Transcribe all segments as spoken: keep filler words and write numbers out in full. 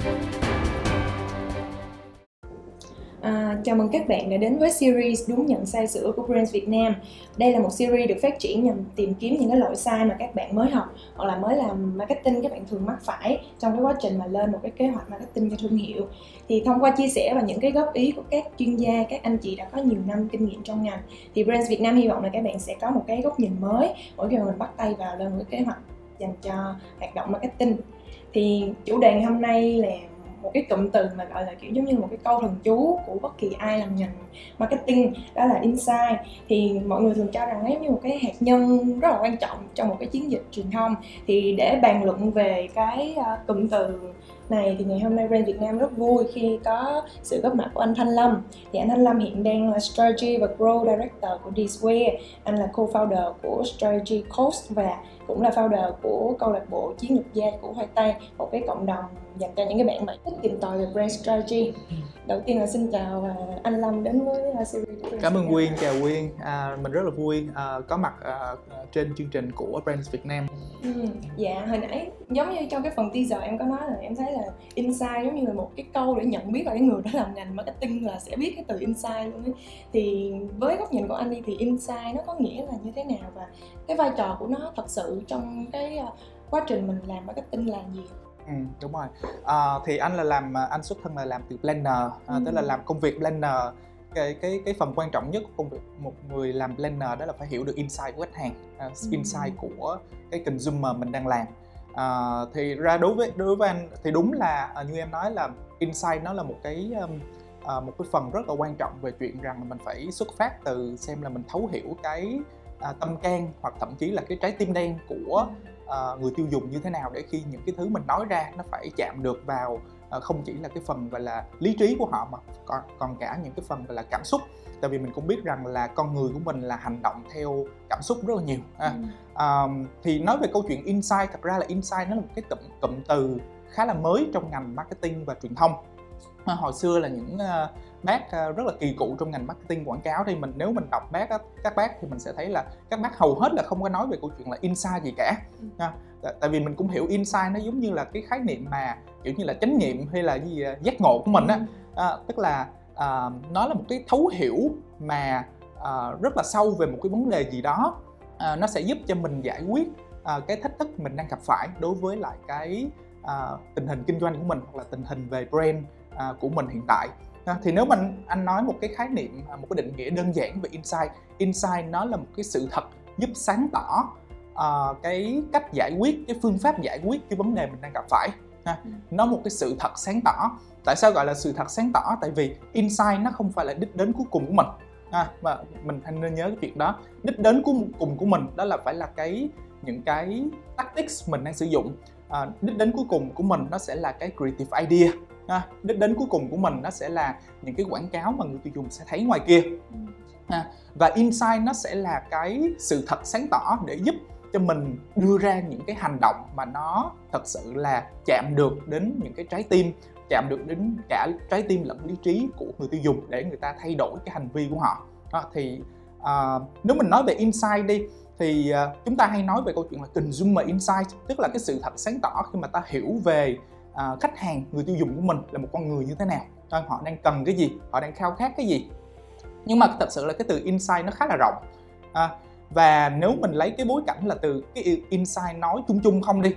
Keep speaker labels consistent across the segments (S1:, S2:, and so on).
S1: À, chào mừng các bạn đã đến với series Đúng Nhận Sai Sửa của Brands Việt Nam. Đây là một series được phát triển nhằm tìm kiếm những cái lỗi sai mà các bạn mới học hoặc là mới làm marketing các bạn thường mắc phải trong cái quá trình mà lên một cái kế hoạch marketing cho thương hiệu. Thì thông qua chia sẻ và những cái góp ý của các chuyên gia, các anh chị đã có nhiều năm kinh nghiệm trong ngành, thì Brands Việt Nam hy vọng là các bạn sẽ có một cái góc nhìn mới mỗi khi mà mình bắt tay vào lên một cái kế hoạch dành cho hoạt động marketing. Thì chủ đề ngày hôm nay là một cái cụm từ mà gọi là kiểu giống như một cái câu thần chú của bất kỳ ai làm ngành marketing, đó là insight. Thì mọi người thường cho rằng nó như một cái hạt nhân rất là quan trọng trong một cái chiến dịch truyền thông. Thì để bàn luận về cái uh, cụm từ này thì ngày hôm nay Brands Việt Nam rất vui khi có sự góp mặt của anh Thanh Lâm. Thì anh Thanh Lâm hiện đang là Strategy và Growth Director của D-Square. Anh là co-founder của Strategy Coast và cũng là founder của câu lạc bộ chiến lược gia của Khoai Tây, một cái cộng đồng dành cho những cái bạn mà thích tìm tòi về brand strategy. Đầu tiên là xin chào anh Lâm đến với series.
S2: Cảm ơn Quyên, chào Quyên. À, mình rất là vui à, có mặt à, trên chương trình của Brands Việt Nam.
S1: Ừ, dạ, hồi nãy giống như trong cái phần teaser em có nói là em thấy là insight giống như là một cái câu để nhận biết là cái người đó làm ngành marketing là sẽ biết cái từ insight luôn ấy. Thì với góc nhìn của anh đi thì insight nó có nghĩa là như thế nào và cái vai trò của nó thật sự trong cái quá trình mình làm marketing là gì?
S2: Ừ, đúng rồi. À, thì anh là làm anh xuất thân là làm từ planner, à, ừ. tức là làm công việc planner. Cái cái cái phần quan trọng nhất của công việc một người làm planner đó là phải hiểu được insight của khách hàng, uh, ừ. insight của cái consumer mình đang làm. Uh, thì ra đối với đối với anh thì đúng là uh, như em nói là insight nó là một cái um, uh, một cái phần rất là quan trọng về chuyện rằng mình phải xuất phát từ xem là mình thấu hiểu cái uh, tâm can hoặc thậm chí là cái trái tim đen của uh, người tiêu dùng như thế nào, để khi những cái thứ mình nói ra nó phải chạm được vào không chỉ là cái phần gọi là lý trí của họ mà còn, còn cả những cái phần gọi là cảm xúc. Tại vì mình cũng biết rằng là con người của mình là hành động theo cảm xúc rất là nhiều. À, ừ. à, thì nói về câu chuyện insight, thật ra là insight nó là một cái cụm, cụm từ khá là mới trong ngành marketing và truyền thông. À, hồi xưa là những uh, bác uh, rất là kỳ cựu trong ngành marketing quảng cáo thì mình nếu mình đọc bác uh, các bác thì mình sẽ thấy là các bác hầu hết là không có nói về câu chuyện là insight gì cả. Ừ. À, tại vì mình cũng hiểu insight nó giống như là cái khái niệm mà kiểu như là chánh niệm hay là gì giác ngộ của mình á, à, tức là à, nó là một cái thấu hiểu mà à, rất là sâu về một cái vấn đề gì đó. À, nó sẽ giúp cho mình giải quyết à, cái thách thức mình đang gặp phải đối với lại cái à, tình hình kinh doanh của mình hoặc là tình hình về brand à, của mình hiện tại. À, thì nếu mình anh nói một cái khái niệm, một cái định nghĩa đơn giản về insight, insight nó là một cái sự thật giúp sáng tỏ Uh, cái cách giải quyết, cái phương pháp giải quyết cái vấn đề mình đang gặp phải. Ha. Ừ. Nó một cái sự thật sáng tỏ. Tại sao gọi là sự thật sáng tỏ? Tại vì insight nó không phải là đích đến cuối cùng của mình. À, và mình nên nhớ cái chuyện đó. Đích đến cuối cùng của mình đó là phải là cái những cái tactics mình đang sử dụng. À, đích đến cuối cùng của mình nó sẽ là cái creative idea. À, đích đến cuối cùng của mình nó sẽ là những cái quảng cáo mà người tiêu dùng sẽ thấy ngoài kia. Ừ. À, và insight nó sẽ là cái sự thật sáng tỏ để giúp cho mình đưa ra những cái hành động mà nó thật sự là chạm được đến những cái trái tim, chạm được đến cả trái tim lẫn lý trí của người tiêu dùng để người ta thay đổi cái hành vi của họ. À, thì uh, nếu mình nói về insight đi thì uh, chúng ta hay nói về câu chuyện là consumer insight, tức là cái sự thật sáng tỏ khi mà ta hiểu về uh, khách hàng, người tiêu dùng của mình là một con người như thế nào, à, họ đang cần cái gì, họ đang khao khát cái gì. Nhưng mà thật sự là cái từ insight nó khá là rộng. À, Và nếu mình lấy cái bối cảnh là từ cái insight nói chung chung không đi,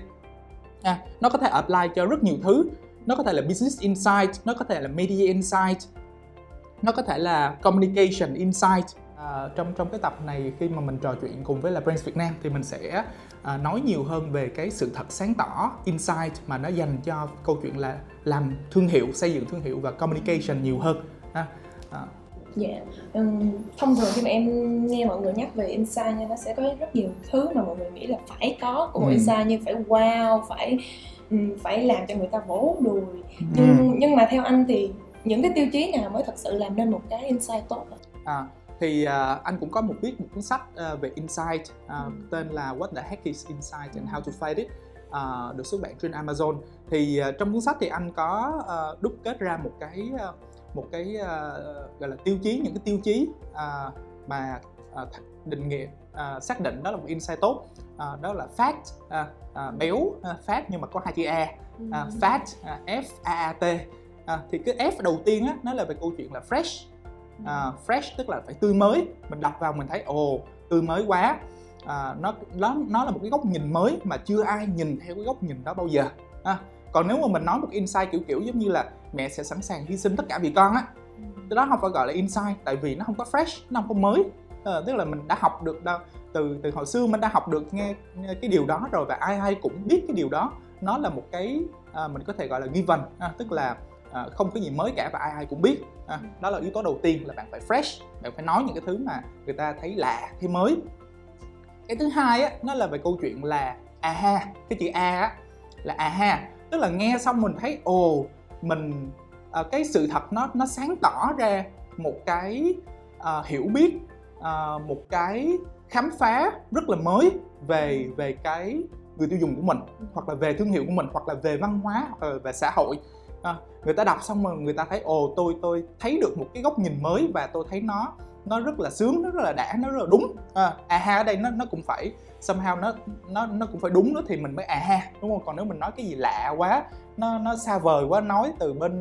S2: à, nó có thể apply cho rất nhiều thứ. Nó có thể là business insight, nó có thể là media insight, nó có thể là communication insight. À, trong trong cái tập này khi mà mình trò chuyện cùng với là Brands Việt Nam thì mình sẽ à, nói nhiều hơn về cái sự thật sáng tỏ insight mà nó dành cho câu chuyện là làm thương hiệu, xây dựng thương hiệu và communication nhiều hơn. À, à.
S1: Dạ, yeah. um, thông thường khi mà em nghe mọi người nhắc về insight nha, nó sẽ có rất nhiều thứ mà mọi người nghĩ là phải có của một ừ. insight, như phải wow, phải um, phải làm cho người ta vỗ đùi. Nhưng ừ. nhưng mà theo anh thì những cái tiêu chí nào mới thật sự làm nên một cái insight tốt?
S2: À, thì uh, anh cũng có một viết một cuốn sách uh, về insight uh, ừ. tên là What the heck is insight and how to find it, uh, được xuất bản trên Amazon. Thì uh, trong cuốn sách thì anh có uh, đúc kết ra một cái uh, một cái uh, gọi là tiêu chí, những cái tiêu chí uh, mà uh, định nghĩa uh, xác định đó là một insight tốt, uh, đó là fact, uh, uh, béo, uh, fat nhưng mà có hai chữ a, uh, fat, uh, F A A T. Uh, thì cái F đầu tiên á, nó là về câu chuyện là fresh, uh, fresh tức là phải tươi mới. Mình đọc vào mình thấy ồ tươi mới quá. Uh, nó nó nó là một cái góc nhìn mới mà chưa ai nhìn theo cái góc nhìn đó bao giờ. Uh, còn nếu mà mình nói một insight kiểu kiểu giống như là mẹ sẽ sẵn sàng hy sinh tất cả vì con á, cái đó không phải gọi là insight, tại vì nó không có fresh, nó không có mới. À, tức là mình đã học được đâu, từ từ hồi xưa mình đã học được nghe, nghe cái điều đó rồi, và ai ai cũng biết cái điều đó. Nó là một cái à, mình có thể gọi là given, à, tức là à, không có gì mới cả và ai ai cũng biết. À, đó là yếu tố đầu tiên, là bạn phải fresh, bạn phải nói những cái thứ mà người ta thấy lạ, thấy mới. Cái thứ hai á, nó là về câu chuyện là aha. Cái chữ a á là aha, tức là nghe xong mình thấy ồ mình à, cái sự thật nó nó sáng tỏ ra một cái à, hiểu biết, à, một cái khám phá rất là mới về về cái người tiêu dùng của mình, hoặc là về thương hiệu của mình, hoặc là về văn hóa, hoặc là về xã hội. À, người ta đọc xong rồi người ta thấy ồ tôi tôi thấy được một cái góc nhìn mới, và tôi thấy nó nó rất là sướng, nó rất là đã, nó rất là đúng. À, aha ở đây nó nó cũng phải somehow nó nó nó cũng phải đúng nữa thì mình mới aha, đúng không? Còn nếu mình nói cái gì lạ quá, nó nó xa vời quá, nói từ bên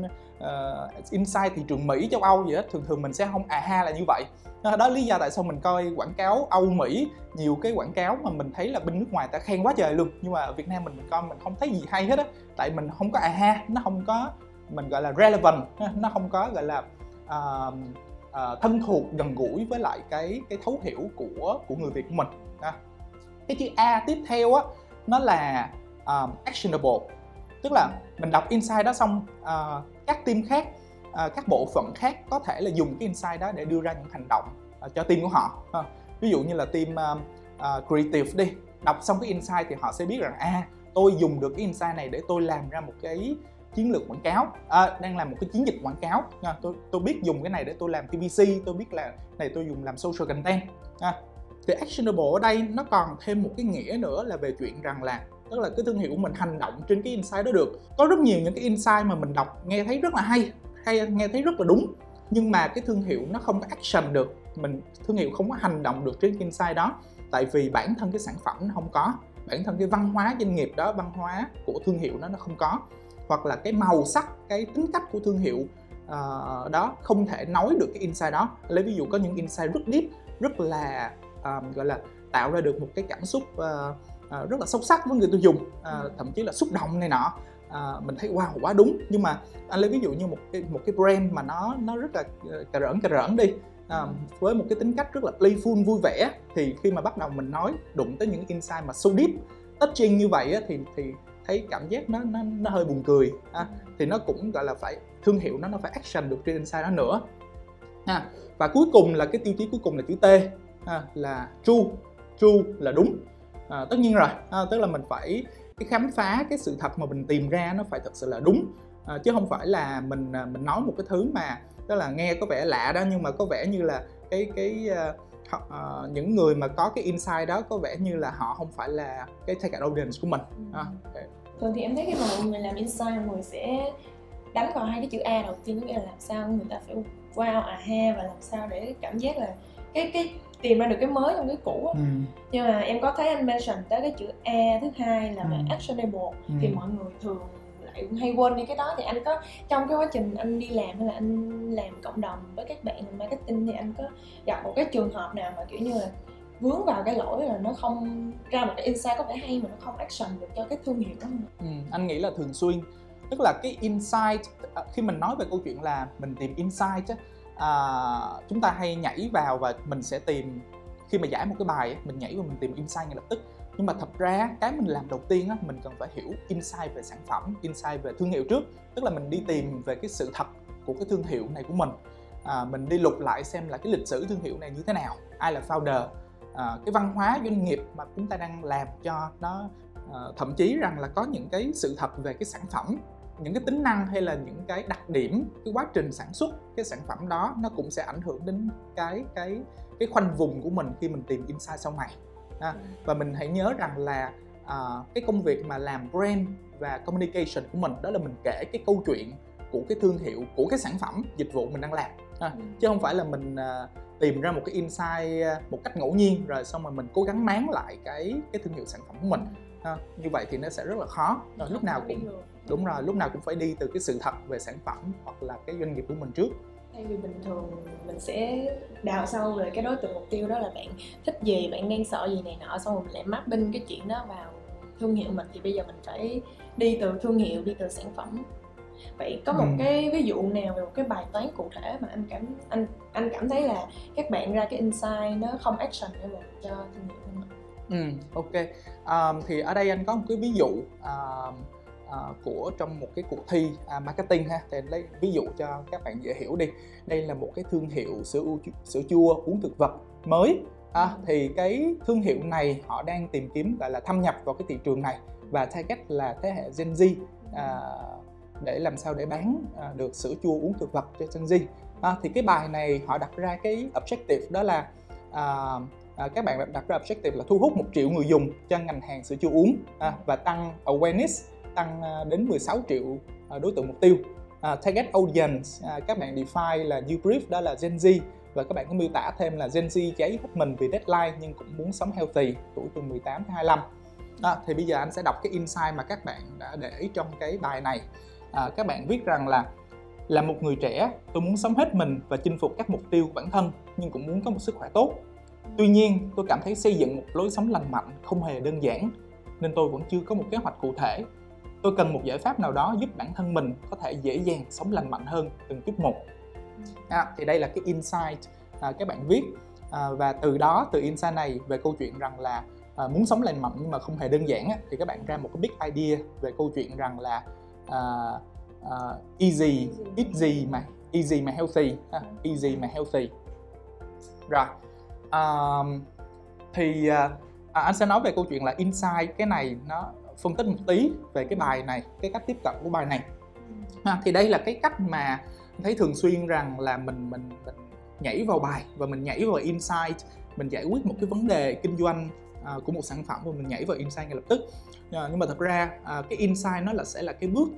S2: uh, insight thị trường Mỹ, châu Âu gì đó, thường thường mình sẽ không aha là như vậy. Đó là lý do tại sao mình coi quảng cáo Âu Mỹ, nhiều cái quảng cáo mà mình thấy là bên nước ngoài ta khen quá trời luôn, nhưng mà ở Việt Nam mình mình coi mình không thấy gì hay hết á, tại mình không có aha, nó không có, mình gọi là relevant, nó không có gọi là uh, uh, thân thuộc, gần gũi với lại cái cái thấu hiểu của của người Việt của mình. À. Cái chữ A tiếp theo á, nó là um, actionable, tức là mình đọc insight đó xong, uh, các team khác, uh, các bộ phận khác có thể là dùng cái insight đó để đưa ra những hành động uh, cho team của họ. Uh, ví dụ như là team uh, uh, creative đi, đọc xong cái insight thì họ sẽ biết rằng à tôi dùng được cái insight này để tôi làm ra một cái chiến lược quảng cáo, à, đang làm một cái chiến dịch quảng cáo. À, tôi tôi biết dùng cái này để tôi làm T V C, tôi biết là này tôi dùng làm social content. À, thì actionable ở đây nó còn thêm một cái nghĩa nữa là về chuyện rằng là tức là cái thương hiệu của mình hành động trên cái insight đó được. Có rất nhiều những cái insight mà mình đọc nghe thấy rất là hay, hay nghe thấy rất là đúng, nhưng mà cái thương hiệu nó không có action được, mình thương hiệu không có hành động được trên cái insight đó, tại vì bản thân cái sản phẩm nó không có, bản thân cái văn hóa doanh nghiệp đó, văn hóa của thương hiệu đó nó không có, hoặc là cái màu sắc, cái tính cách của thương hiệu uh, đó không thể nói được cái insight đó. Lấy ví dụ có những insight rất deep, rất là um, gọi là tạo ra được một cái cảm xúc uh, uh, rất là sâu sắc với người tiêu dùng, uh, thậm chí là xúc động này nọ. Uh, mình thấy wow quá đúng, nhưng mà anh lấy ví dụ như một cái một cái brand mà nó nó rất là cà rỡn cà rỡn đi, uh, với một cái tính cách rất là playful, vui vẻ, thì khi mà bắt đầu mình nói đụng tới những insight mà so deep, touching như vậy á, thì thì thấy cảm giác nó nó nó hơi buồn cười. À, thì nó cũng gọi là phải thương hiệu nó nó phải action được trên insight đó nữa. À, và cuối cùng là cái tiêu chí cuối cùng là chữ T, à, là true. True là đúng. À, tất nhiên rồi, à, tức là mình phải cái khám phá cái sự thật mà mình tìm ra nó phải thật sự là đúng, à, chứ không phải là mình mình nói một cái thứ mà tức là nghe có vẻ lạ đó, nhưng mà có vẻ như là cái cái uh, uh, những người mà có cái insight đó có vẻ như là họ không phải là cái target audience của mình. À, okay.
S1: Thường thì em thấy khi mà mọi người làm insight, mọi người sẽ đánh vào hai cái chữ A đầu tiên, có nghĩa là làm sao người ta phải wow, aha, và làm sao để cảm giác là cái cái tìm ra được cái mới trong cái cũ. Ừ. Nhưng mà em có thấy anh mention tới cái chữ A thứ hai là về ừ. actionable, ừ. thì mọi người thường lại hay quên đi cái đó. Thì anh có trong cái quá trình anh đi làm hay là anh làm cộng đồng với các bạn marketing, thì anh có gặp một cái trường hợp nào mà kiểu như là vướng vào cái lỗi là nó không ra một cái insight có vẻ hay mà nó không action được cho cái thương hiệu đó không?
S2: Ừ, anh nghĩ là thường xuyên. Tức là cái insight, khi mình nói về câu chuyện là mình tìm insight á, à, chúng ta hay nhảy vào và mình sẽ tìm, khi mà giải một cái bài mình nhảy vào mình tìm insight ngay lập tức. Nhưng mà thật ra cái mình làm đầu tiên á, mình cần phải hiểu insight về sản phẩm, insight về thương hiệu trước. Tức là mình đi tìm về cái sự thật của cái thương hiệu này của mình, à, mình đi lục lại xem là cái lịch sử thương hiệu này như thế nào, ai là founder, à, cái văn hóa doanh nghiệp mà chúng ta đang làm cho nó, à, thậm chí rằng là có những cái sự thật về cái sản phẩm, những cái tính năng hay là những cái đặc điểm, cái quá trình sản xuất cái sản phẩm đó, nó cũng sẽ ảnh hưởng đến cái cái cái khoanh vùng của mình khi mình tìm insight sau này. À, và mình hãy nhớ rằng là à, cái công việc mà làm brand và communication của mình đó là mình kể cái câu chuyện của cái thương hiệu, của cái sản phẩm dịch vụ mình đang làm. à, chứ không phải là mình uh, tìm ra một cái insight uh, một cách ngẫu nhiên rồi xong rồi mình cố gắng máng lại cái cái thương hiệu sản phẩm của mình. À, như vậy thì nó sẽ rất là khó. Rồi, lúc nào cũng đúng rồi, lúc nào cũng phải đi từ cái sự thật về sản phẩm hoặc là cái doanh nghiệp của mình trước.
S1: Thay vì bình thường mình sẽ đào sâu về cái đối tượng mục tiêu, đó là bạn thích gì, bạn đang sợ gì này nọ, xong rồi mình lại mapping cái chuyện đó vào thương hiệu mình, thì bây giờ mình phải đi từ thương hiệu, đi từ sản phẩm. Vậy có một ừ. cái ví dụ nào về một cái bài toán cụ thể mà anh cảm anh anh cảm thấy là các bạn ra cái insight nó không action để mà cho thương hiệu của mình?
S2: Ừ, ok. Um, thì ở đây anh có một cái ví dụ uh, uh, của trong một cái cuộc thi uh, marketing ha. Thì lấy ví dụ cho các bạn dễ hiểu đi. Đây là một cái thương hiệu sữa sữa chua uống thực vật mới. À, thì cái thương hiệu này họ đang tìm kiếm gọi là thâm nhập vào cái thị trường này và target là thế hệ Gen Z, uh, để làm sao để bán uh, được sữa chua uống thực vật cho Gen Z. À, thì cái bài này họ đặt ra cái objective đó là uh, À, các bạn đặt ra objective là thu hút một triệu người dùng cho ngành hàng sữa chua uống à, và tăng awareness, tăng à, đến mười sáu triệu à, đối tượng mục tiêu. à, Target audience à, các bạn define là new brief, đó là Gen Z, và các bạn có miêu tả thêm là Gen Z cháy hết mình vì deadline nhưng cũng muốn sống healthy, tuổi từ mười tám tới hai mươi lăm. à, Thì bây giờ anh sẽ đọc cái insight mà các bạn đã để ý trong cái bài này. à, Các bạn viết rằng là là một người trẻ, tôi muốn sống hết mình và chinh phục các mục tiêu của bản thân nhưng cũng muốn có một sức khỏe tốt. Tuy nhiên, tôi cảm thấy xây dựng một lối sống lành mạnh không hề đơn giản, nên tôi vẫn chưa có một kế hoạch cụ thể. Tôi cần một giải pháp nào đó giúp bản thân mình có thể dễ dàng sống lành mạnh hơn từng chút một. À, thì đây là cái insight à, các bạn viết, à, và từ đó, từ insight này về câu chuyện rằng là à, muốn sống lành mạnh nhưng mà không hề đơn giản á, thì các bạn ra một cái big idea về câu chuyện rằng là à, à, easy, easy mà easy mà healthy, ha, easy mà healthy. Rồi. Uh, thì uh, anh sẽ nói về câu chuyện là insight, cái này nó phân tích một tí về cái bài này, cái cách tiếp cận của bài này. À, thì đây là cái cách mà thấy thường xuyên rằng là mình mình mình nhảy vào bài và mình nhảy vào insight, mình giải quyết một cái vấn đề kinh doanh uh, của một sản phẩm và mình nhảy vào insight ngay lập tức. Uh, nhưng mà thật ra uh, cái insight nó là sẽ là cái bước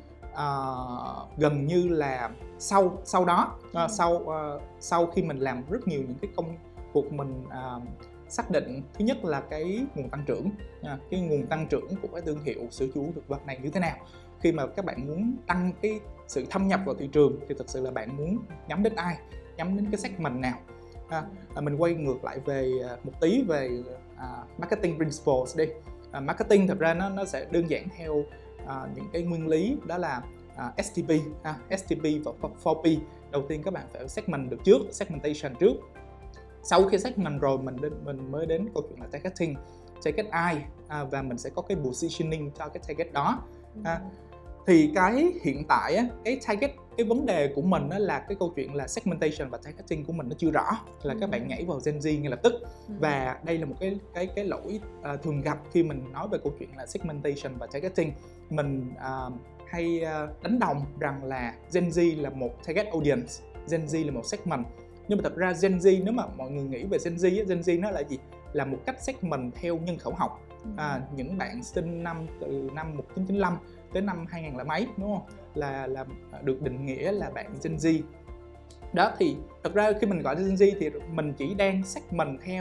S2: uh, gần như là sau sau đó uh, sau uh, sau khi mình làm rất nhiều những cái công cuộc mình uh, xác định thứ nhất là cái nguồn tăng trưởng, uh, cái nguồn tăng trưởng của cái thương hiệu sữa chua uống thực vật này như thế nào. Khi mà các bạn muốn tăng cái sự thâm nhập vào thị trường thì thực sự là bạn muốn nhắm đến ai, nhắm đến cái segment nào. À, mình quay ngược lại về một tí về uh, marketing principles đi. Uh, marketing thật ra nó nó sẽ đơn giản theo uh, những cái nguyên lý, đó là uh, S T P, uh, S T P và four P. Đầu tiên các bạn phải segment được trước, segmentation trước. Sau khi segment rồi mình đến, mình mới đến câu chuyện là targeting, target ai, à, và mình sẽ có cái positioning cho cái target đó. À, thì cái hiện tại á, cái target, cái vấn đề của mình á, là cái câu chuyện là segmentation và targeting của mình nó chưa rõ, là các bạn nhảy vào Gen Z ngay lập tức. Và đây là một cái cái cái lỗi uh, thường gặp khi mình nói về câu chuyện là segmentation và targeting. Mình uh, hay uh, đánh đồng rằng là Gen Z là một target audience, Gen Z là một segment. Nhưng mà thật ra Gen Z, nếu mà mọi người nghĩ về Gen Z, Gen Z nó là gì? Là một cách segment theo nhân khẩu học. À, những bạn sinh năm từ năm một nghìn chín trăm chín mươi lăm tới năm hai nghìn là mấy, đúng không? Là, là được định nghĩa là bạn Gen Z. Đó, thì thật ra khi mình gọi Gen Z thì mình chỉ đang segment theo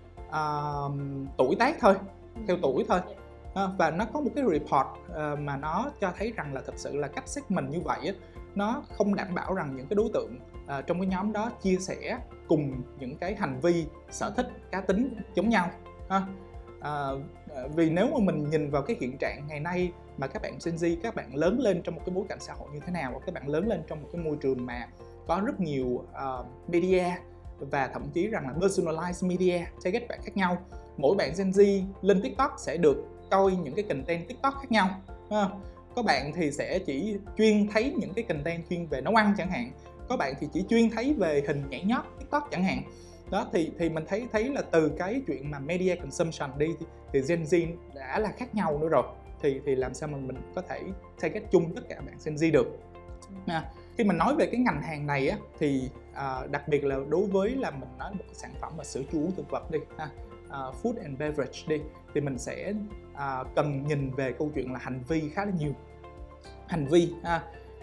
S2: uh, tuổi tác thôi, theo tuổi thôi. À, và nó có một cái report uh, mà nó cho thấy rằng là thật sự là cách segment như vậy á, nó không đảm bảo rằng những cái đối tượng uh, trong cái nhóm đó chia sẻ cùng những cái hành vi, sở thích, cá tính giống nhau. Ha. Uh, vì nếu mà mình nhìn vào cái hiện trạng ngày nay mà các bạn Gen Z, các bạn lớn lên trong một cái bối cảnh xã hội như thế nào, các bạn lớn lên trong một cái môi trường mà có rất nhiều uh, media và thậm chí rằng là personalized media, target bạn khác nhau. Mỗi bạn Gen Z lên TikTok sẽ được coi những cái content TikTok khác nhau. Uh, có bạn thì sẽ chỉ chuyên thấy những cái content chuyên về nấu ăn chẳng hạn, có bạn thì chỉ chuyên thấy về hình nhảy nhót TikTok chẳng hạn. Đó, thì thì mình thấy thấy là từ cái chuyện mà media consumption đi thì, thì Gen Z đã là khác nhau nữa rồi, thì thì làm sao mà mình có thể target chung tất cả bạn Gen Z được. À, khi mình nói về cái ngành hàng này á, thì à, đặc biệt là đối với là mình nói một cái sản phẩm là sữa chua uống thực vật đi, ha, à, food and beverage đi, thì mình sẽ à, cần nhìn về câu chuyện là hành vi khá là nhiều. Hành vi, ha,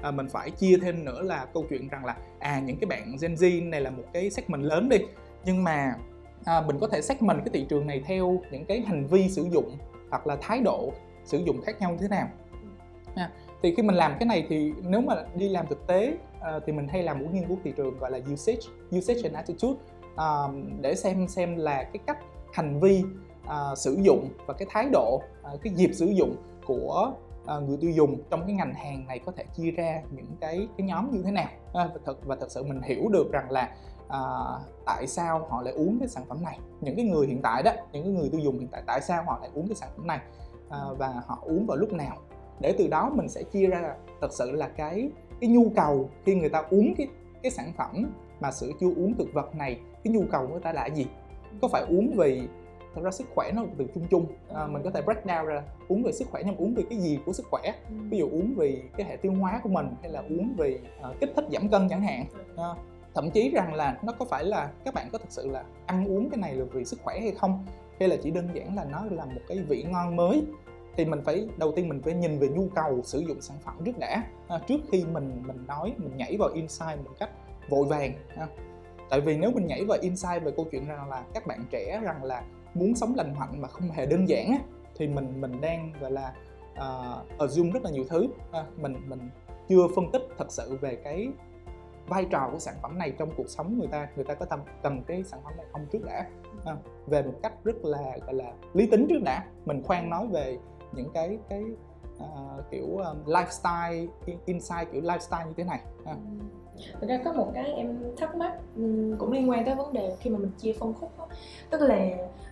S2: à, mình phải chia thêm nữa là câu chuyện rằng là à những cái bạn Gen Z này là một cái segment lớn đi, nhưng mà à, mình có thể segment cái thị trường này theo những cái hành vi sử dụng hoặc là thái độ sử dụng khác nhau như thế nào. À, thì khi mình làm cái này thì nếu mà đi làm thực tế à, thì mình hay làm một nghiên cứu thị trường gọi là usage, usage and attitude, à, để xem xem là cái cách hành vi à, sử dụng và cái thái độ, à, cái dịp sử dụng của à, người tiêu dùng trong cái ngành hàng này có thể chia ra những cái cái nhóm như thế nào, à, và thật và thật sự mình hiểu được rằng là à, tại sao họ lại uống cái sản phẩm này, những cái người hiện tại đó, những cái người tiêu dùng hiện tại tại sao họ lại uống cái sản phẩm này, à, và họ uống vào lúc nào, để từ đó mình sẽ chia ra thật sự là cái cái nhu cầu khi người ta uống cái cái sản phẩm mà sữa chua uống thực vật này, cái nhu cầu của người ta là gì. Có phải uống vì thật ra sức khỏe nó từ chung chung, à, mình có thể break down ra uống về sức khỏe, nhưng uống vì cái gì của sức khỏe, ví dụ uống vì cái hệ tiêu hóa của mình, hay là uống vì uh, kích thích giảm cân chẳng hạn, à, thậm chí rằng là nó có phải là các bạn có thực sự là ăn uống cái này là vì sức khỏe hay không, hay là chỉ đơn giản là nó là một cái vị ngon mới. Thì mình phải đầu tiên mình phải nhìn về nhu cầu sử dụng sản phẩm trước đã, à, trước khi mình mình nói mình nhảy vào insight một cách vội vàng, à. Tại vì nếu mình nhảy vào insight về câu chuyện rằng là các bạn trẻ rằng là muốn sống lành mạnh mà không hề đơn giản á, thì mình mình đang gọi là uh, assume rất là nhiều thứ, à, mình mình chưa phân tích thật sự về cái vai trò của sản phẩm này trong cuộc sống người ta, người ta có tâm cần cái sản phẩm này không trước đã, à, về một cách rất là gọi là lý tính trước đã. Mình khoan nói về những cái cái uh, kiểu um, lifestyle insight, kiểu lifestyle như thế này, à.
S1: Thực ra có một cái em thắc mắc cũng liên quan tới vấn đề khi mà mình chia phân khúc đó. Tức là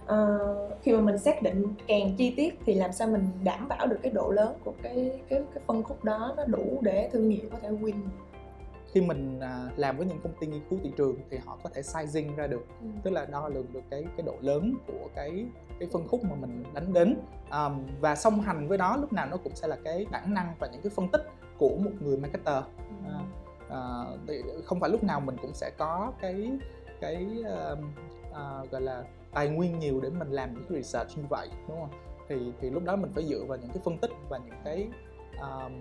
S1: uh, khi mà mình xác định càng chi tiết thì làm sao mình đảm bảo được cái độ lớn của cái cái cái phân khúc đó nó đủ để thương hiệu có thể win.
S2: Khi mình uh, làm với những công ty nghiên cứu thị trường thì họ có thể sizing ra được, ừ. tức là đo lường được cái cái độ lớn của cái cái phân khúc mà mình đánh đến, um, và song hành với đó lúc nào nó cũng sẽ là cái bản năng và những cái phân tích của một người marketer. ừ. uh, Uh, thì không phải lúc nào mình cũng sẽ có cái cái uh, uh, gọi là tài nguyên nhiều để mình làm những cái research như vậy, đúng không? Thì thì lúc đó mình phải dựa vào những cái phân tích và những cái uh,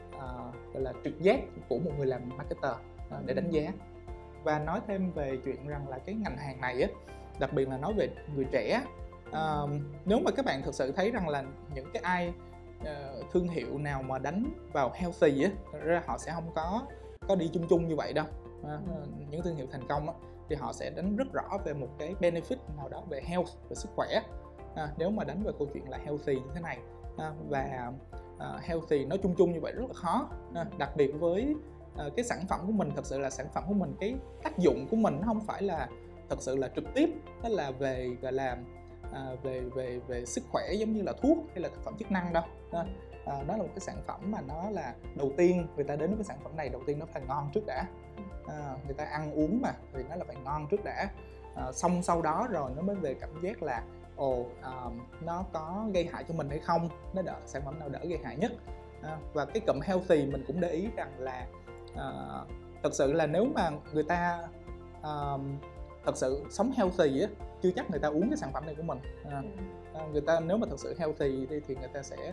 S2: uh, gọi là trực giác của một người làm marketer uh, để đánh giá. Và nói thêm về chuyện rằng là cái ngành hàng này á, đặc biệt là nói về người trẻ, uh, nếu mà các bạn thực sự thấy rằng là những cái ai uh, thương hiệu nào mà đánh vào healthy á, thật ra họ sẽ không có có đi chung chung như vậy đâu. À, những thương hiệu thành công á, thì họ sẽ đánh rất rõ về một cái benefit nào đó về health, về sức khỏe, à, nếu mà đánh về câu chuyện là healthy như thế này, à, và uh, healthy nó chung chung như vậy rất là khó, à, đặc biệt với uh, cái sản phẩm của mình thật sự là sản phẩm của mình, cái tác dụng của mình nó không phải là thật sự là trực tiếp, nó là về gọi là uh, về về về sức khỏe giống như là thuốc hay là thực phẩm chức năng đâu. À, À, nó là một cái sản phẩm mà nó là đầu tiên người ta đến với sản phẩm này, đầu tiên nó phải ngon trước đã, à, người ta ăn uống mà thì nó là phải ngon trước đã, à, xong sau đó rồi nó mới về cảm giác là ồ à, nó có gây hại cho mình hay không, nó đỡ sản phẩm nào đỡ gây hại nhất, à, và cái cụm healthy mình cũng để ý rằng là à, thật sự là nếu mà người ta à, thật sự sống healthy á, chưa chắc người ta uống cái sản phẩm này của mình, à, à, người ta nếu mà thật sự healthy thì, thì người ta sẽ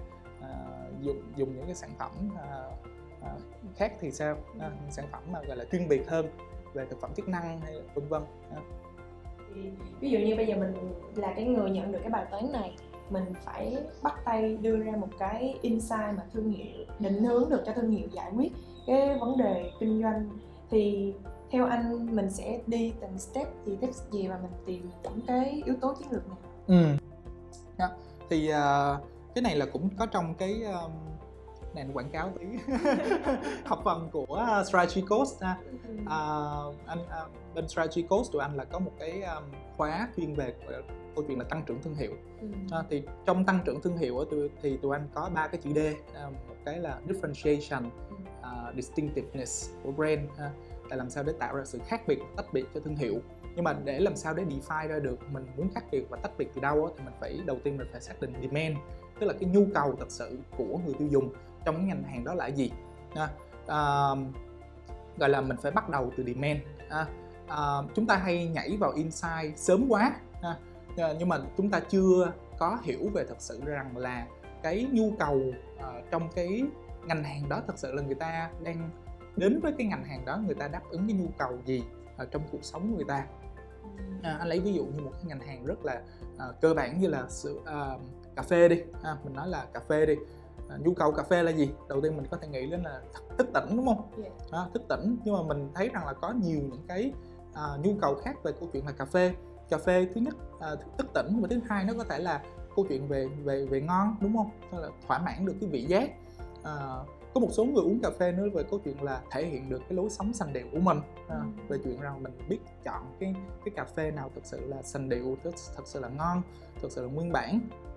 S2: Uh, dùng dùng những cái sản phẩm uh, uh, khác thì sao, uh, những sản phẩm mà gọi là chuyên biệt hơn về thực phẩm chức năng hay vân vân. Uh.
S1: Ví dụ như bây giờ mình là cái người nhận được cái bài toán này, mình phải bắt tay đưa ra một cái insight mà thương hiệu định hướng được cho thương hiệu giải quyết cái vấn đề kinh doanh, thì theo anh mình sẽ đi từng step gì, step gì và mình tìm những cái yếu tố chiến lược này.
S2: Ừ. Yeah. Thì uh... cái này là cũng có trong cái um, này quảng cáo tí học phần của uh, Strategy Coach. uh, uh, anh uh, bên Strategy Coach tụi anh là có một cái um, khóa chuyên về uh, câu chuyện là tăng trưởng thương hiệu. uh, thì trong tăng trưởng thương hiệu uh, thì tụi anh có ba cái chữ D, uh, một cái là differentiation, uh, distinctiveness của brand, uh, là làm sao để tạo ra sự khác biệt, tách biệt cho thương hiệu. Nhưng mà để làm sao để define ra được mình muốn khác biệt và tách biệt từ đâu á, thì mình phải đầu tiên mình phải xác định demand, tức là cái nhu cầu thật sự của người tiêu dùng trong cái ngành hàng đó là gì. À, à, gọi là mình phải bắt đầu từ demand. À, à, chúng ta hay nhảy vào insight sớm quá, à, nhưng mà chúng ta chưa có hiểu về thật sự rằng là cái nhu cầu uh, trong cái ngành hàng đó thật sự là người ta đang đến với cái ngành hàng đó, người ta đáp ứng cái nhu cầu gì ở trong cuộc sống của người ta. À, anh lấy ví dụ như một cái ngành hàng rất là uh, cơ bản như là sự uh, cà phê đi, à, mình nói là cà phê đi. À, nhu cầu cà phê là gì? Đầu tiên mình có thể nghĩ đến là thức tỉnh, đúng không?
S1: Yeah.
S2: À, thức tỉnh, nhưng mà mình thấy rằng là có nhiều những cái uh, nhu cầu khác về câu chuyện là cà phê. Cà phê thứ nhất uh, thức tỉnh, và thứ hai nó có thể là câu chuyện về về về ngon, đúng không? Tức là thỏa mãn được cái vị giác. Uh, có một số người uống cà phê nữa về câu chuyện là thể hiện được cái lối sống sành điệu của mình, à, về chuyện rằng mình biết chọn cái cái cà phê nào thực sự là sành điệu, thật sự là ngon, thực sự là nguyên bản.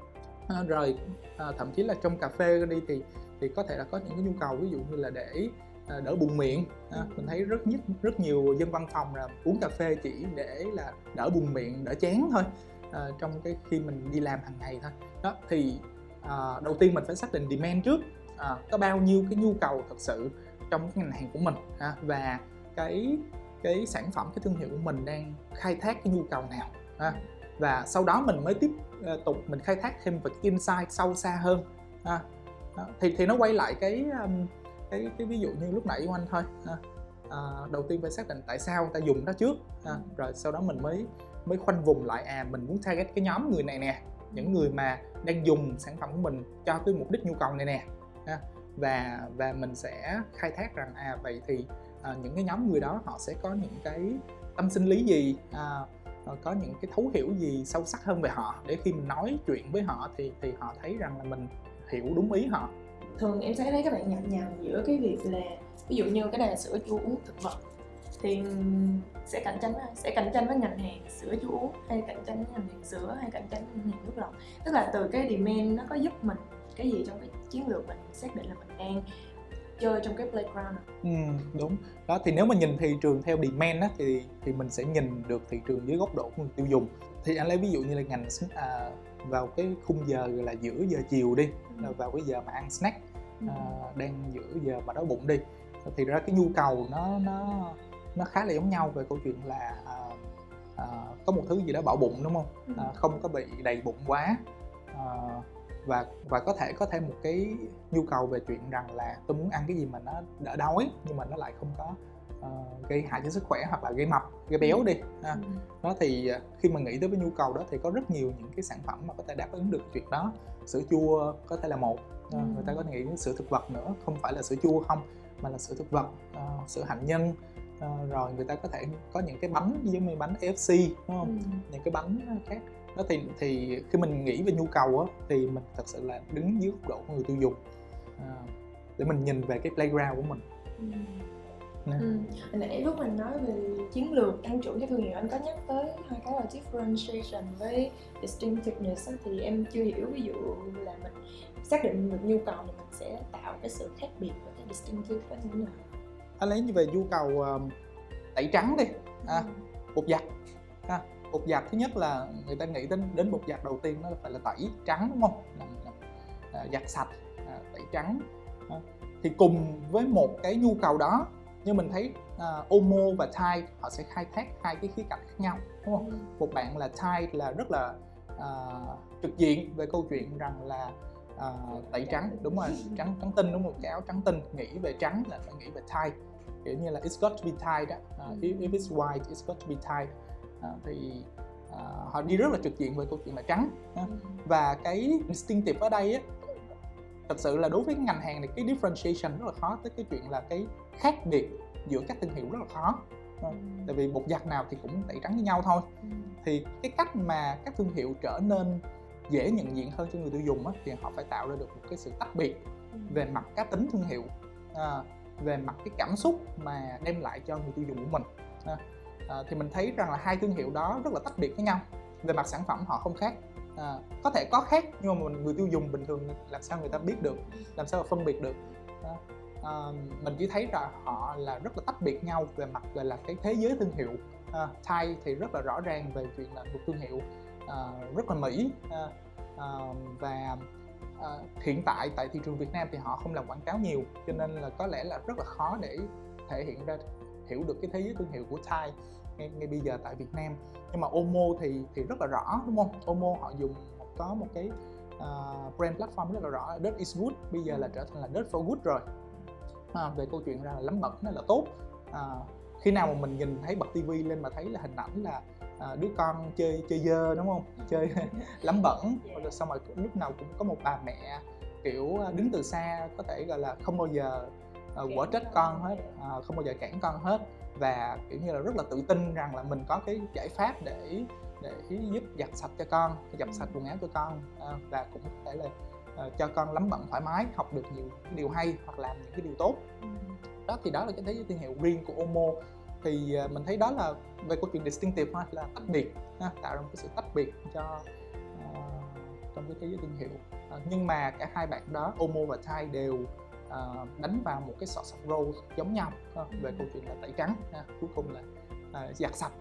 S2: À, rồi à, thậm chí là trong cà phê đi thì thì có thể là có những cái nhu cầu, ví dụ như là để à, đỡ buồn miệng. À, mình thấy rất nhất rất nhiều dân văn phòng là uống cà phê chỉ để là đỡ buồn miệng, đỡ chán thôi, à, trong cái khi mình đi làm hàng ngày thôi. Đó thì à, đầu tiên mình phải xác định demand trước. À, có bao nhiêu cái nhu cầu thật sự trong cái ngành hàng của mình, à, và cái cái sản phẩm, cái thương hiệu của mình đang khai thác cái nhu cầu nào, à, và sau đó mình mới tiếp uh, tục mình khai thác thêm về cái insight sâu xa hơn. À, đó, thì thì nó quay lại cái um, cái cái ví dụ như lúc nãy của anh thôi. À, à, đầu tiên phải xác định tại sao ta dùng nó trước, à, rồi sau đó mình mới mới khoanh vùng lại, à mình muốn target cái nhóm người này nè, những người mà đang dùng sản phẩm của mình cho cái mục đích nhu cầu này nè. À, và và mình sẽ khai thác rằng à vậy thì à, những cái nhóm người đó họ sẽ có những cái tâm sinh lý gì, à, có những cái thấu hiểu gì sâu sắc hơn về họ, để khi mình nói chuyện với họ thì thì họ thấy rằng là mình hiểu đúng ý họ.
S1: Thường em sẽ thấy các bạn nhập nhằng giữa cái việc là ví dụ như cái này là sữa chua uống thực vật thì sẽ cạnh tranh sẽ cạnh tranh với ngành hàng sữa chua uống, hay cạnh tranh với ngành hàng sữa, hay cạnh tranh với ngành hàng nước lọc. Tức là từ cái demand nó có giúp mình cái gì trong cái chiến lược mình xác định là mình đang chơi trong cái playground này.
S2: Ừ, đúng. Đó thì nếu mà nhìn thị trường theo demand á, thì thì mình sẽ nhìn được thị trường dưới góc độ của người tiêu dùng. Thì anh lấy ví dụ như là ngành à, vào cái khung giờ là giữa giờ chiều đi, ừ. vào cái giờ mà ăn snack, ừ. à, đang giữa giờ mà đói bụng đi, thì ra cái nhu cầu nó nó nó khá là giống nhau về câu chuyện là à, à, có một thứ gì đó bảo bụng, đúng không? Ừ. À, không có bị đầy bụng quá. À, và và có thể có thêm một cái nhu cầu về chuyện rằng là tôi muốn ăn cái gì mà nó đỡ đói nhưng mà nó lại không có uh, gây hại cho sức khỏe hoặc là gây mập, gây béo đi. À, ừ. Đó thì khi mà nghĩ tới cái nhu cầu đó thì có rất nhiều những cái sản phẩm mà có thể đáp ứng được chuyện đó. Sữa chua có thể là một, ừ. người ta có thể nghĩ đến sữa thực vật nữa, không phải là sữa chua không mà là sữa thực vật, uh, sữa hạnh nhân. Uh, rồi người ta có thể có những cái bánh giống như bánh ép xê, đúng không? Ừ. Những cái bánh khác. Đó thì, thì khi mình nghĩ về nhu cầu á, thì mình thật sự là đứng dưới góc độ của người tiêu dùng, à, để mình nhìn về cái playground của mình.
S1: Ừ. Ừ. Nãy lúc mình nói về chiến lược tăng trưởng cho thương hiệu, anh có nhắc tới hai cái là differentiation với distinctiveness, thì em chưa hiểu. Ví dụ là mình xác định được nhu cầu thì mình sẽ tạo cái sự khác biệt và cái distinctive đó như thế nào?
S2: Anh lấy như về nhu cầu uh, tẩy trắng đi, à, ừ. bột giặt. À, bột giặt thứ nhất là người ta nghĩ đến đến bột giặt đầu tiên nó phải là tẩy trắng, đúng không? Là, là, là giặt sạch, à, tẩy trắng. À, thì cùng với một cái nhu cầu đó, nhưng mình thấy uh, Omo và Tide họ sẽ khai thác hai cái khía cạnh khác nhau, đúng không? Ừ. Một bạn là Tide là rất là uh, trực diện về câu chuyện rằng là uh, tẩy trắng, đúng rồi, trắng trắng tinh, đúng không? Cái áo trắng tinh, nghĩ về trắng là phải nghĩ về Tide, kiểu như là it's got to be Tide đó. Uh, if, if it's white, it's got to be Tide. À, thì à, họ đi rất là trực diện về câu chuyện là trắng. À, và cái distinctive ở đây á, thật sự là đối với cái ngành hàng này, cái differentiation rất là khó, tới cái chuyện là cái khác biệt giữa các thương hiệu rất là khó. À, tại vì bột giặt nào thì cũng tẩy trắng như nhau thôi. Thì cái cách mà các thương hiệu trở nên dễ nhận diện hơn cho người tiêu dùng á, thì họ phải tạo ra được một cái sự tách biệt về mặt cá tính thương hiệu, à, về mặt cái cảm xúc mà đem lại cho người tiêu dùng của mình. À, À, thì mình thấy rằng là hai thương hiệu đó rất là tách biệt với nhau. Về mặt sản phẩm họ không khác, à, có thể có khác nhưng mà mình, người tiêu dùng bình thường làm sao người ta biết được, làm sao mà phân biệt được. À, à, mình chỉ thấy là họ là rất là tách biệt nhau về mặt gọi là cái thế giới thương hiệu. à, Tide thì rất là rõ ràng về chuyện là một thương hiệu à, rất là Mỹ, à, à, và à, hiện tại tại thị trường Việt Nam thì họ không làm quảng cáo nhiều, cho nên là có lẽ là rất là khó để thể hiện ra, hiểu được cái thế giới thương hiệu của Tide ngay, ngay bây giờ tại Việt Nam. Nhưng mà Omo thì thì rất là rõ, đúng không? Omo họ dùng có một cái uh, brand platform rất là rõ, dirt is good, bây giờ là trở thành là dirt for good rồi. À, về câu chuyện ra là lấm bẩn nó là tốt. À, khi nào mà mình nhìn thấy bật tivi lên mà thấy là hình ảnh là à, đứa con chơi chơi dơ, đúng không, chơi lấm bẩn, rồi xong rồi lúc nào cũng có một bà mẹ kiểu đứng từ xa có thể gọi là không bao giờ uh, quở trách con hết, uh, không bao giờ cản con hết, và kiểu như là rất là tự tin rằng là mình có cái giải pháp để để giúp giặt sạch cho con, giặt sạch quần áo cho con, uh, và cũng có thể là uh, cho con lấm bẩn thoải mái, học được nhiều cái điều hay hoặc làm những cái điều tốt. Đó thì đó là cái thế giới thương hiệu riêng của Omo. Thì uh, mình thấy đó là về câu chuyện distinctive ha, là tách biệt ha, tạo ra một cái sự tách biệt cho uh, trong cái thế giới thương hiệu. Uh, nhưng mà cả hai bạn đó, Omo và Tide, đều uh, đánh vào một cái sort of role giống nhau uh, về câu chuyện là tẩy trắng, uh, cuối cùng là uh, giặt sạch.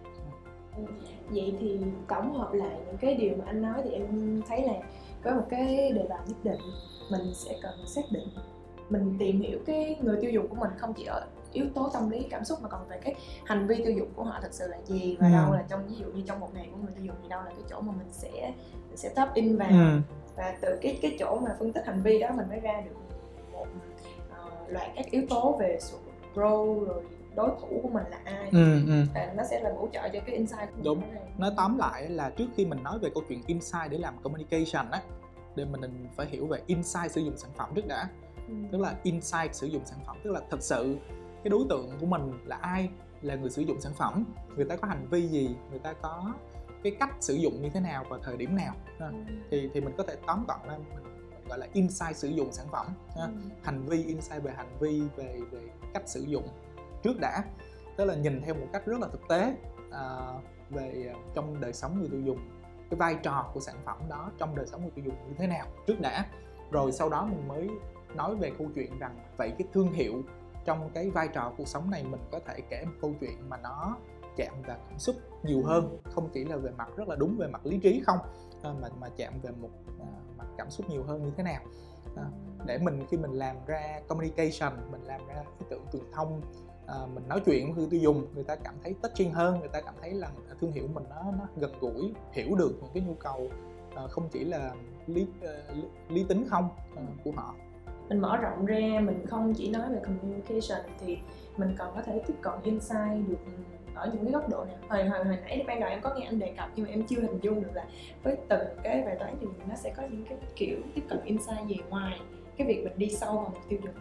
S1: Vậy thì tổng hợp lại những cái điều mà anh nói thì em thấy là có một cái đề bài nhất định mình sẽ cần xác định, mình tìm hiểu cái người tiêu dùng của mình không chỉ ở yếu tố tâm lý cảm xúc mà còn về cái hành vi tiêu dùng của họ thực sự là gì, và ừ. đâu là trong ví dụ như trong một ngày của người tiêu dùng thì đâu là cái chỗ mà mình sẽ mình sẽ tap in vào, ừ. và từ cái cái chỗ mà phân tích hành vi đó mình mới ra được một uh, loạt các yếu tố về sự grow, rồi đối thủ của mình là ai, ừ, ừ. À, nó sẽ là hỗ trợ cho cái insight của
S2: đúng. Mình. Nói tóm lại là trước khi mình nói về câu chuyện insight để làm communication á, để mình phải hiểu về insight sử dụng sản phẩm trước đã. Ừ. Tức là insight sử dụng sản phẩm, tức là thật sự cái đối tượng của mình là ai, là người sử dụng sản phẩm, người ta có hành vi gì, người ta có cái cách sử dụng như thế nào và thời điểm nào, ừ. thì thì mình có thể tóm gọn ra, mình gọi là insight sử dụng sản phẩm, ừ. hành vi, insight về hành vi, về về cách sử dụng trước đã, tức là nhìn theo một cách rất là thực tế uh, về uh, trong đời sống người tiêu dùng, cái vai trò của sản phẩm đó trong đời sống người tiêu dùng như thế nào trước đã, rồi sau đó mình mới nói về câu chuyện rằng vậy cái thương hiệu trong cái vai trò cuộc sống này mình có thể kể một câu chuyện mà nó chạm vào cảm xúc nhiều hơn, không chỉ là về mặt rất là đúng về mặt lý trí không, mà mà chạm về một uh, mặt cảm xúc nhiều hơn như thế nào, uh, để mình khi mình làm ra communication, mình làm ra ý tưởng truyền thông, uh, mình nói chuyện với người tiêu dùng, người ta cảm thấy touching hơn, người ta cảm thấy là thương hiệu mình nó, nó gần gũi, hiểu được những cái nhu cầu uh, không chỉ là lý, uh, lý, lý tính không uh, của họ.
S1: Mình mở rộng ra, mình không chỉ nói về communication thì mình còn có thể tiếp cận insight được ở những cái góc độ này. Hồi, hồi, hồi nãy ban đầu em có nghe anh đề cập nhưng mà em chưa hình dung được là với từng cái bài toán thì nó sẽ có những cái kiểu tiếp cận insight gì ngoài cái việc mình đi sâu vào mục tiêu dùng.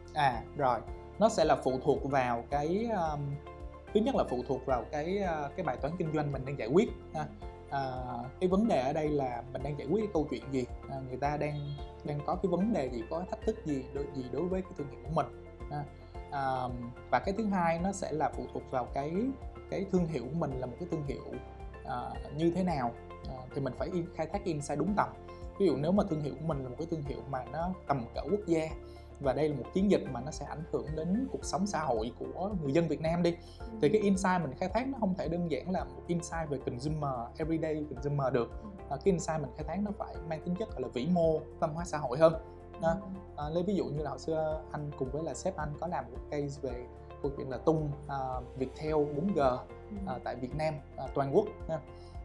S2: À rồi, nó sẽ là phụ thuộc vào cái um, thứ nhất là phụ thuộc vào cái uh, cái bài toán kinh doanh mình đang giải quyết ha. À, cái vấn đề ở đây là mình đang giải quyết cái câu chuyện gì, à, người ta đang đang có cái vấn đề gì, có thách thức gì đối, gì đối với cái thương hiệu của mình, à, à, và cái thứ hai nó sẽ là phụ thuộc vào cái cái thương hiệu của mình là một cái thương hiệu à, như thế nào, à, thì mình phải in, khai thác insight đúng tầm. Ví dụ nếu mà thương hiệu của mình là một cái thương hiệu mà nó tầm cỡ quốc gia và đây là một chiến dịch mà nó sẽ ảnh hưởng đến cuộc sống xã hội của người dân Việt Nam đi, thì cái insight mình khai thác nó không thể đơn giản là một insight về consumer, everyday consumer được. À, cái insight mình khai thác nó phải mang tính chất gọi là vĩ mô, văn hóa xã hội hơn. À, à, lấy ví dụ như là hồi xưa anh cùng với là sếp anh có làm một case về câu chuyện là tung uh, Viettel bốn G uh, tại Việt Nam, uh, toàn quốc. Uh.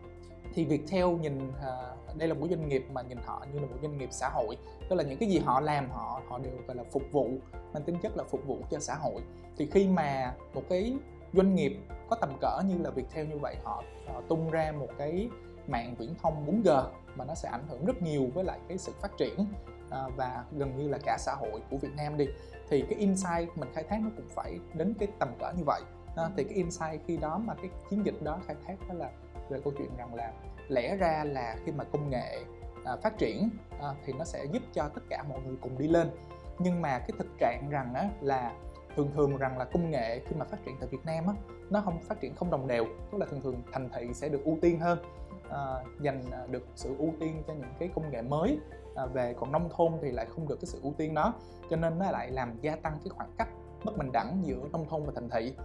S2: Thì Viettel nhìn uh, đây là một doanh nghiệp mà nhìn họ như là một doanh nghiệp xã hội, tức là những cái gì họ làm họ họ đều gọi là phục vụ, mang tính chất là phục vụ cho xã hội. Thì khi mà một cái doanh nghiệp có tầm cỡ như là Viettel như vậy, họ, họ tung ra một cái mạng viễn thông bốn G mà nó sẽ ảnh hưởng rất nhiều với lại cái sự phát triển uh, và gần như là cả xã hội của Việt Nam đi, thì cái insight mình khai thác nó cũng phải đến cái tầm cỡ như vậy. Uh, thì cái insight khi đó mà cái chiến dịch đó khai thác đó là về câu chuyện rằng là lẽ ra là khi mà công nghệ à, phát triển à, thì nó sẽ giúp cho tất cả mọi người cùng đi lên, nhưng mà cái thực trạng rằng á, là thường thường rằng là công nghệ khi mà phát triển tại Việt Nam á, nó không phát triển không đồng đều, tức là thường thường thành thị sẽ được ưu tiên hơn, à, dành được sự ưu tiên cho những cái công nghệ mới à, về, còn nông thôn thì lại không được cái sự ưu tiên đó, cho nên nó lại làm gia tăng cái khoảng cách bất bình đẳng giữa nông thôn và thành thị.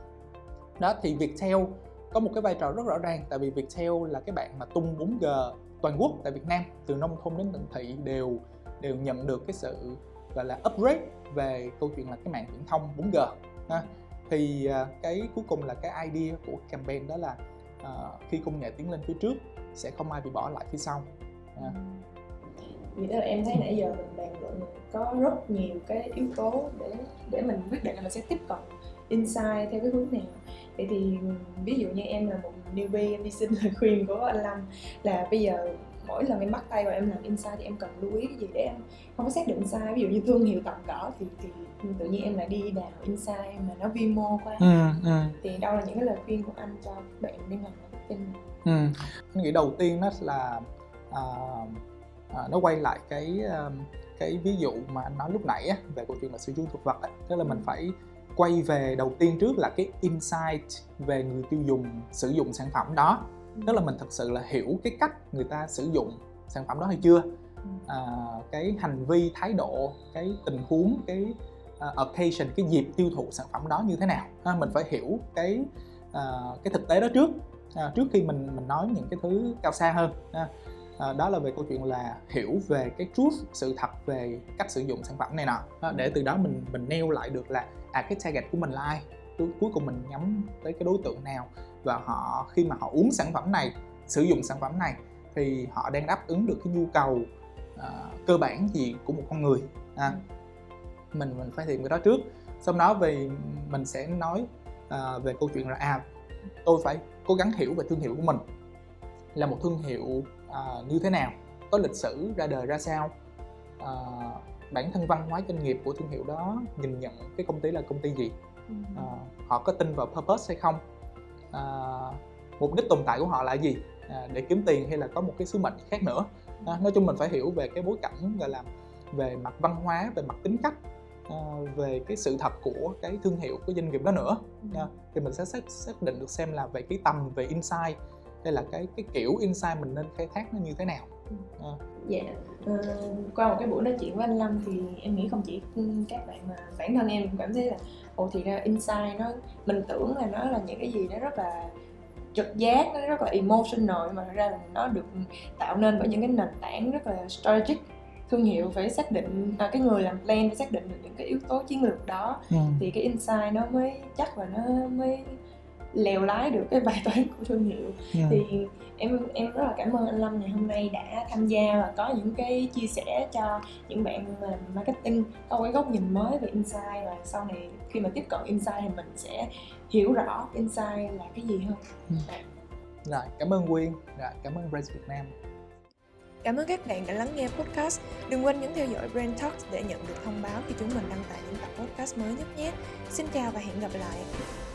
S2: Đó thì Viettel có một cái vai trò rất rõ ràng, tại vì Viettel là cái bạn mà tung bốn G toàn quốc tại Việt Nam, từ nông thôn đến thành thị đều đều nhận được cái sự gọi là upgrade về câu chuyện là cái mạng viễn thông bốn G. Ha. Thì cái cuối cùng là cái idea của campaign đó là uh, khi công nghệ tiến lên phía trước sẽ không ai bị bỏ lại phía sau. Ha.
S1: Vậy đó là em thấy nãy giờ mình bàn luận có rất nhiều cái yếu tố để để mình quyết định là mình sẽ tiếp cận insight theo cái hướng nào. Vậy thì ví dụ như em là một newbie, em đi xin lời khuyên của anh Lâm là bây giờ mỗi lần em bắt tay vào em làm insight thì em cần lưu ý cái gì để em không có xác định sai. Ví dụ như thương hiệu tầm cỡ thì, thì tự nhiên em lại đi đào insight mà nó vi mô quá.
S2: ừ, ừ.
S1: Thì đâu là những cái lời khuyên của anh cho bạn đang làm marketing?
S2: Ừ. Anh nghĩ đầu tiên đó là à, à, nó quay lại cái cái ví dụ mà anh nói lúc nãy á, về câu chuyện là sử dụng thực vật á. Tức là mình phải quay về đầu tiên trước là cái insight về người tiêu dùng sử dụng sản phẩm đó. Tức là mình thật sự là hiểu cái cách người ta sử dụng sản phẩm đó hay chưa, à, cái hành vi, thái độ, cái tình huống, cái uh, occasion, cái dịp tiêu thụ sản phẩm đó như thế nào. À, mình phải hiểu cái uh, cái thực tế đó trước, à, trước khi mình mình nói những cái thứ cao xa hơn. À, à, đó là về câu chuyện là hiểu về cái truth, sự thật về cách sử dụng sản phẩm này nọ, à, để từ đó mình mình nêu lại được là à cái target của mình là ai, cuối cùng mình nhắm tới cái đối tượng nào, và họ khi mà họ uống sản phẩm này, sử dụng sản phẩm này thì họ đang đáp ứng được cái nhu cầu uh, cơ bản gì của một con người. À, mình mình phải tìm cái đó trước, sau đó về mình sẽ nói uh, về câu chuyện là à tôi phải cố gắng hiểu về thương hiệu của mình là một thương hiệu uh, như thế nào, có lịch sử ra đời ra sao, uh, bản thân văn hóa doanh nghiệp của thương hiệu đó nhìn nhận cái công ty là công ty gì, uh, họ có tin vào purpose hay không, uh, mục đích tồn tại của họ là gì, uh, để kiếm tiền hay là có một cái sứ mệnh khác nữa. Uh, nói chung mình phải hiểu về cái bối cảnh, gọi là về mặt văn hóa, về mặt tính cách, uh, về cái sự thật của cái thương hiệu của doanh nghiệp đó nữa. Uh, thì mình sẽ xác, xác định được xem là về cái tầm về insight hay là cái cái kiểu insight mình nên khai thác nó như thế nào.
S1: À. Dạ, uh, qua một cái buổi nói chuyện với anh Lâm thì em nghĩ không chỉ các bạn mà bản thân em cũng cảm thấy là ồ thì ra insight nó, mình tưởng là nó là những cái gì nó rất là trực giác, nó rất là emotional, mà thật ra là nó được tạo nên bởi những cái nền tảng rất là strategic. Thương hiệu phải xác định, à, cái người làm plan phải xác định được những cái yếu tố chiến lược đó, ừ. thì cái insight nó mới chắc và nó mới lèo lái được cái bài toán của thương hiệu. Yeah. Thì em em rất là cảm ơn anh Lâm ngày hôm nay đã tham gia và có những cái chia sẻ cho những bạn làm marketing có cái góc nhìn mới về insight, và sau này khi mà tiếp cận insight thì mình sẽ hiểu rõ insight là cái gì hơn. Yeah.
S2: Rồi, cảm ơn Quyên, rồi, cảm ơn Brand Việt Nam.
S1: Cảm ơn các bạn đã lắng nghe podcast. Đừng quên nhấn theo dõi Brand Talks để nhận được thông báo khi chúng mình đăng tải những tập podcast mới nhất nhé. Xin chào và hẹn gặp lại.